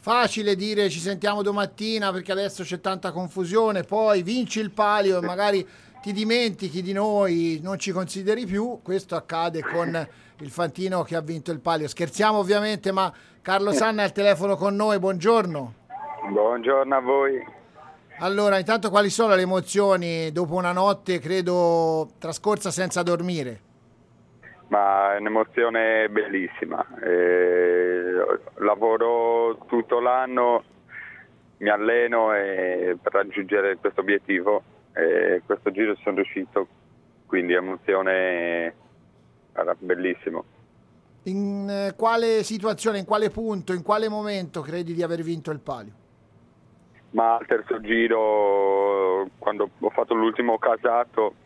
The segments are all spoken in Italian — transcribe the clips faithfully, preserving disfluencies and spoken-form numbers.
facile dire ci sentiamo domattina perché adesso c'è tanta confusione, poi vinci il palio e magari ti dimentichi di noi, non ci consideri più. Questo accade con il Fantino che ha vinto il palio. Scherziamo ovviamente, ma Carlo Sanna è al telefono con noi, buongiorno. Buongiorno a voi. Allora, intanto quali sono le emozioni dopo una notte, credo, trascorsa senza dormire? Ma è un'emozione bellissima. Eh, lavoro tutto l'anno, mi alleno e per raggiungere questo obiettivo. E questo giro sono riuscito, quindi emozione era bellissimo. In eh, quale situazione, in quale punto, in quale momento credi di aver vinto il palio? Ma al terzo giro, quando ho fatto l'ultimo casato,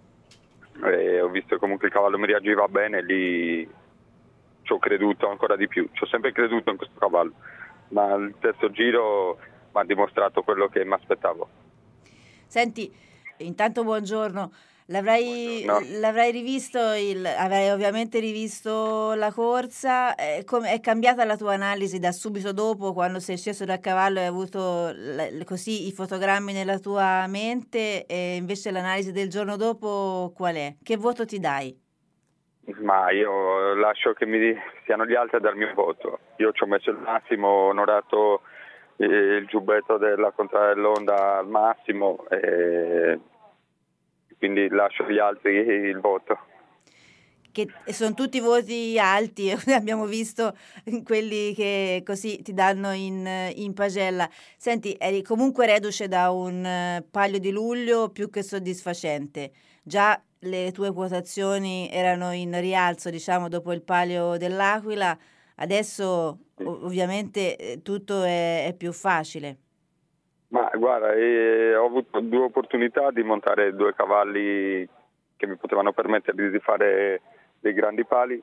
e ho visto comunque il cavallo mi reagiva bene, lì ci ho creduto ancora di più, ci ho sempre creduto in questo cavallo, ma il terzo giro mi ha dimostrato quello che mi aspettavo. Senti, intanto buongiorno, l'avrai, Buongiorno. l'avrai rivisto, il, avrai ovviamente rivisto la corsa, eh, come, è cambiata la tua analisi da subito dopo quando sei sceso dal cavallo e hai avuto l- così i fotogrammi nella tua mente e invece l'analisi del giorno dopo qual è? Che voto ti dai? Ma io lascio che mi siano gli altri a darmi un voto. Io ci ho messo il massimo, ho onorato il giubbetto della contrada dell'Onda al massimo e quindi lascio agli altri il voto. Che sono tutti voti alti, abbiamo visto quelli che così ti danno in, in pagella. Senti, eri comunque reduce da un eh, palio di luglio più che soddisfacente. Già le tue quotazioni erano in rialzo, diciamo, dopo il palio dell'Aquila. Adesso ov- ovviamente eh, tutto è, è più facile. Ma guarda, eh, ho avuto due opportunità di montare due cavalli che mi potevano permettere di fare dei grandi pali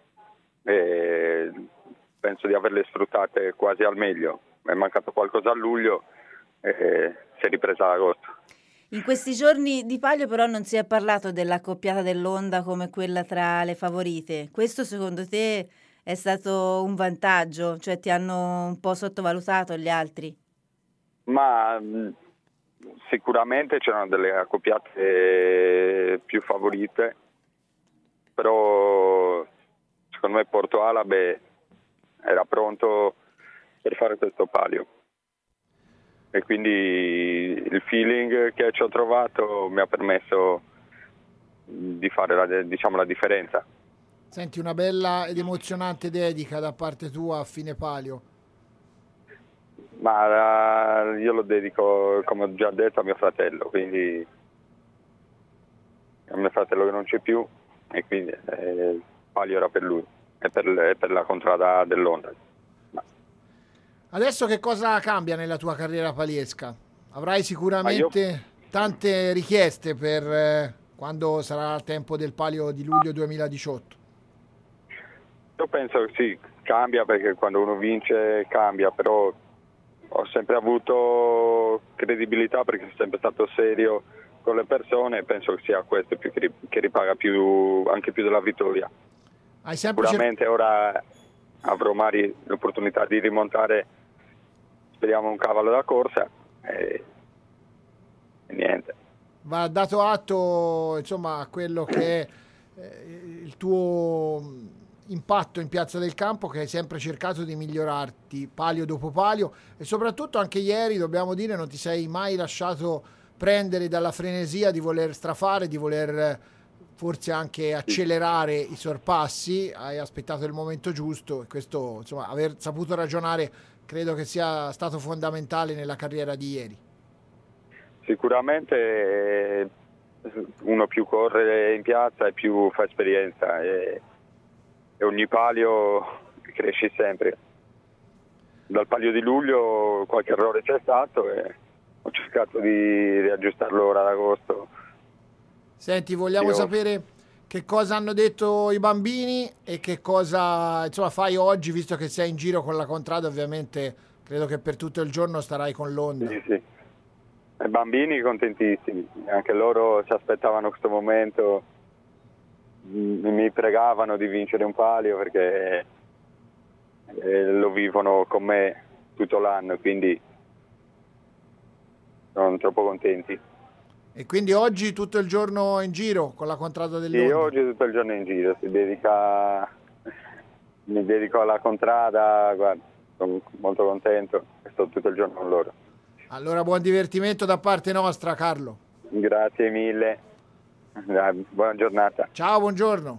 e penso di averle sfruttate quasi al meglio. Mi è mancato qualcosa a luglio e si è ripresa ad agosto. In questi giorni di palio però non si è parlato dell'accoppiata dell'Onda come quella tra le favorite. Questo secondo te è stato un vantaggio? Cioè ti hanno un po' sottovalutato gli altri? Ma mh, sicuramente c'erano delle accoppiate più favorite, però secondo me Porto Alabe era pronto per fare questo palio e quindi il feeling che ci ho trovato mi ha permesso di fare la, diciamo, la differenza. Senti, una bella ed emozionante dedica da parte tua a fine palio. Ma uh, io lo dedico, come ho già detto, a mio fratello, quindi a mio fratello che non c'è più e quindi eh, il palio era per lui e per, e per la contrada dell'Onda. Ma, Adesso che cosa cambia nella tua carriera paliesca? Avrai ma io, sicuramente tante richieste per eh, quando sarà il tempo del palio di luglio duemiladiciotto. io penso che sì, cambia perché quando uno vince cambia, però ho sempre avuto credibilità perché sono sempre stato serio con le persone e penso che sia questo più che, che ripaga più, anche più della vittoria. Hai sempre cer- Sicuramente ora avrò magari l'opportunità di rimontare, speriamo, un cavallo da corsa e, e niente. Va dato atto, insomma, a quello che è eh, il tuo impatto in Piazza del Campo, che hai sempre cercato di migliorarti palio dopo palio e soprattutto anche ieri, dobbiamo dire, non ti sei mai lasciato prendere dalla frenesia di voler strafare, di voler eh, forse anche accelerare i sorpassi, hai aspettato il momento giusto e questo, insomma, aver saputo ragionare credo che sia stato fondamentale nella carriera di ieri. Sicuramente eh, uno più corre in piazza e più fa esperienza e, e ogni palio cresce sempre. Dal palio di luglio qualche errore c'è stato e ho cercato di riaggiustarlo ora ad agosto. Senti, vogliamo Io, sapere che cosa hanno detto i bambini e che cosa, insomma, fai oggi, visto che sei in giro con la contrada, ovviamente credo che per tutto il giorno starai con l'Onda. sì, sì. I bambini contentissimi, anche loro si aspettavano questo momento, mi pregavano di vincere un palio perché eh, lo vivono con me tutto l'anno, quindi sono troppo contenti. E quindi oggi tutto il giorno in giro con la contrada Sì, dell'Onda? oggi tutto il giorno in giro, si dedica, mi dedico alla contrada, guarda, sono molto contento e sto tutto il giorno con loro. Allora buon divertimento da parte nostra, Carlo. Grazie mille, buona giornata. Ciao, buongiorno.